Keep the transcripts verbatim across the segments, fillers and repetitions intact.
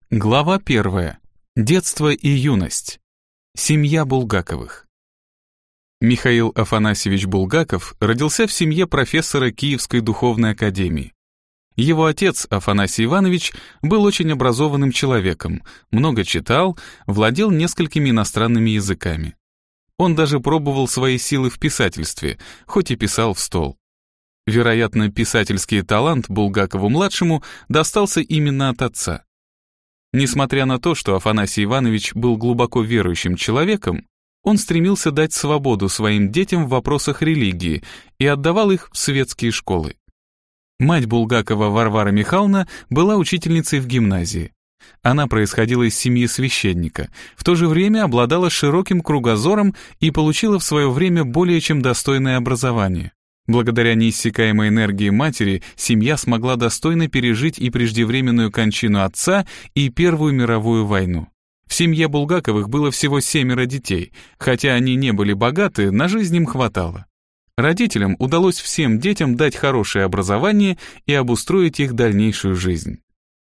Глава первая. Детство и юность. Семья Булгаковых. Михаил Афанасьевич Булгаков родился в семье профессора Киевской духовной академии. Его отец, Афанасий Иванович, был очень образованным человеком, много читал, владел несколькими иностранными языками. Он даже пробовал свои силы в писательстве, хоть и писал в стол. Вероятно, писательский талант Булгакову-младшему достался именно от отца. Несмотря на то, что Афанасий Иванович был глубоко верующим человеком, он стремился дать свободу своим детям в вопросах религии и отдавал их в светские школы. Мать Булгакова Варвара Михайловна была учительницей в гимназии. Она происходила из семьи священника, в то же время обладала широким кругозором и получила в свое время более чем достойное образование. Благодаря неиссякаемой энергии матери семья смогла достойно пережить и преждевременную кончину отца, и Первую мировую войну. В семье Булгаковых было всего семеро детей, хотя они не были богаты, на жизнь им хватало. Родителям удалось всем детям дать хорошее образование и обустроить их дальнейшую жизнь.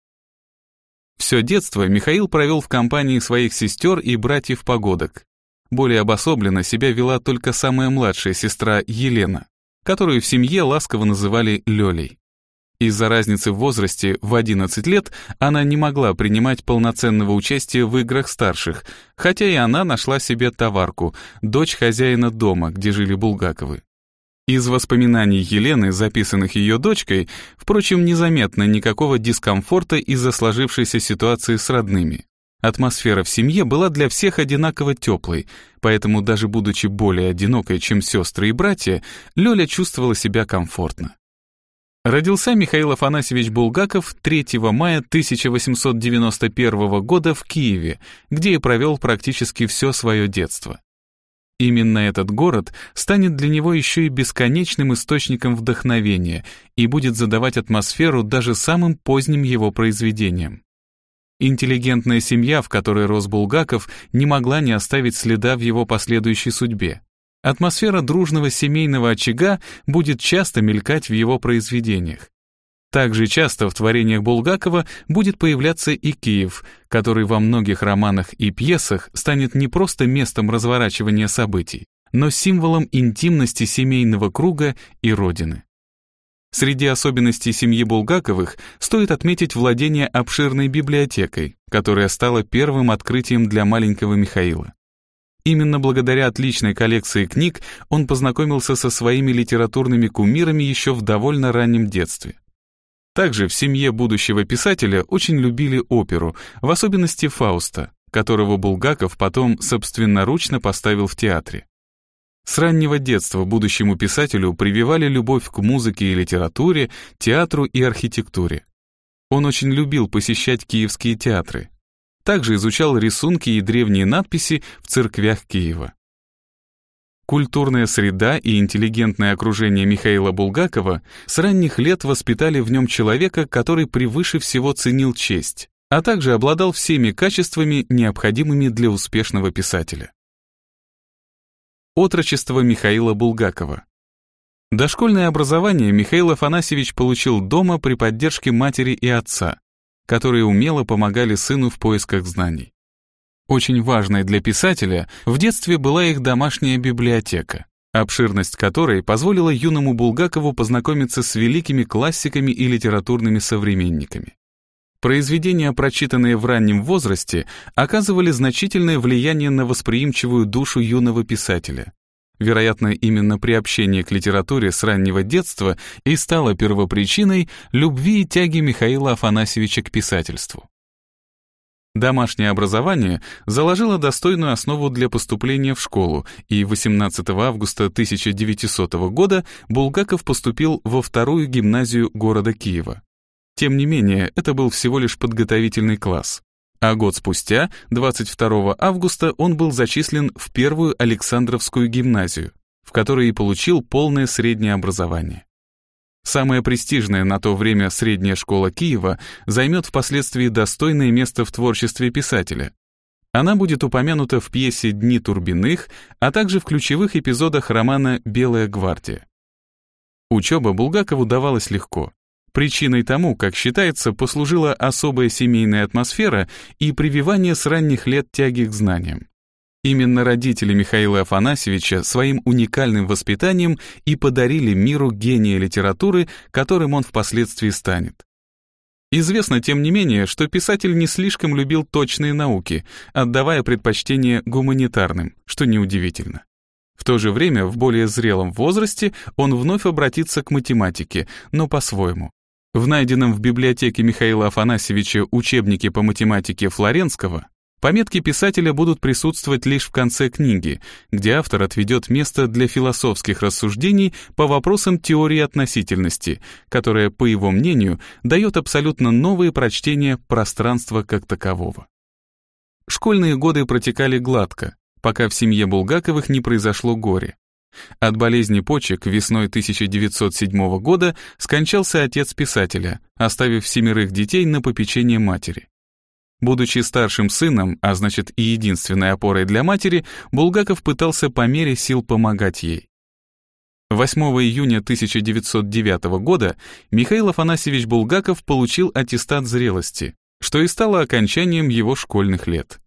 Все детство Михаил провел в компании своих сестер и братьев-погодок. Более обособленно себя вела только самая младшая сестра Елена, которую в семье ласково называли Лёлей. Из-за разницы в возрасте в одиннадцать лет она не могла принимать полноценного участия в играх старших, хотя и она нашла себе товарку, дочь хозяина дома, где жили Булгаковы. Из воспоминаний Елены, записанных ее дочкой, впрочем, незаметно никакого дискомфорта из-за сложившейся ситуации с родными. Атмосфера в семье была для всех одинаково теплой, поэтому даже будучи более одинокой, чем сестры и братья, Лёля чувствовала себя комфортно. Родился Михаил Афанасьевич Булгаков третьего мая тысяча восемьсот девяносто первого года в Киеве, где и провел практически все свое детство. Именно этот город станет для него еще и бесконечным источником вдохновения и будет задавать атмосферу даже самым поздним его произведениям. Интеллигентная семья, в которой рос Булгаков, не могла не оставить следа в его последующей судьбе. Атмосфера дружного семейного очага будет часто мелькать в его произведениях. Также часто в творениях Булгакова будет появляться и Киев, который во многих романах и пьесах станет не просто местом разворачивания событий, но символом интимности семейного круга и родины. Среди особенностей семьи Булгаковых стоит отметить владение обширной библиотекой, которая стала первым открытием для маленького Михаила. Именно благодаря отличной коллекции книг он познакомился со своими литературными кумирами еще в довольно раннем детстве. Также в семье будущего писателя очень любили оперу, в особенности Фауста, которого Булгаков потом собственноручно поставил в театре. С раннего детства будущему писателю прививали любовь к музыке и литературе, театру и архитектуре. Он очень любил посещать киевские театры. Также изучал рисунки и древние надписи в церквях Киева. Культурная среда и интеллигентное окружение Михаила Булгакова с ранних лет воспитали в нем человека, который превыше всего ценил честь, а также обладал всеми качествами, необходимыми для успешного писателя. Отрочество Михаила Булгакова. Дошкольное образование Михаил Афанасьевич получил дома при поддержке матери и отца, которые умело помогали сыну в поисках знаний. Очень важной для писателя в детстве была их домашняя библиотека, обширность которой позволила юному Булгакову познакомиться с великими классиками и литературными современниками. Произведения, прочитанные в раннем возрасте, оказывали значительное влияние на восприимчивую душу юного писателя. Вероятно, именно приобщение к литературе с раннего детства и стало первопричиной любви и тяги Михаила Афанасьевича к писательству. Домашнее образование заложило достойную основу для поступления в школу, и восемнадцатого августа тысяча девятисотого года Булгаков поступил во вторую гимназию города Киева. Тем не менее, это был всего лишь подготовительный класс. А год спустя, двадцать второго августа, он был зачислен в первую Александровскую гимназию, в которой и получил полное среднее образование. Самая престижная на то время средняя школа Киева займет впоследствии достойное место в творчестве писателя. Она будет упомянута в пьесе «Дни Турбиных», а также в ключевых эпизодах романа «Белая гвардия». Учеба Булгакову давалась легко. Причиной тому, как считается, послужила особая семейная атмосфера и прививание с ранних лет тяги к знаниям. Именно родители Михаила Афанасьевича своим уникальным воспитанием и подарили миру гения литературы, которым он впоследствии станет. Известно, тем не менее, что писатель не слишком любил точные науки, отдавая предпочтение гуманитарным, что неудивительно. В то же время, в более зрелом возрасте он вновь обратится к математике, но по-своему. В найденном в библиотеке Михаила Афанасьевича учебнике по математике Флоренского пометки писателя будут присутствовать лишь в конце книги, где автор отведет место для философских рассуждений по вопросам теории относительности, которая, по его мнению, дает абсолютно новые прочтения пространства как такового. Школьные годы протекали гладко, пока в семье Булгаковых не произошло горе. От болезни почек весной тысяча девятьсот седьмого года скончался отец писателя, оставив семерых детей на попечение матери. Будучи старшим сыном, а значит и единственной опорой для матери, Булгаков пытался по мере сил помогать ей. восьмого июня тысяча девятьсот девятого года Михаил Афанасьевич Булгаков получил аттестат зрелости, что и стало окончанием его школьных лет.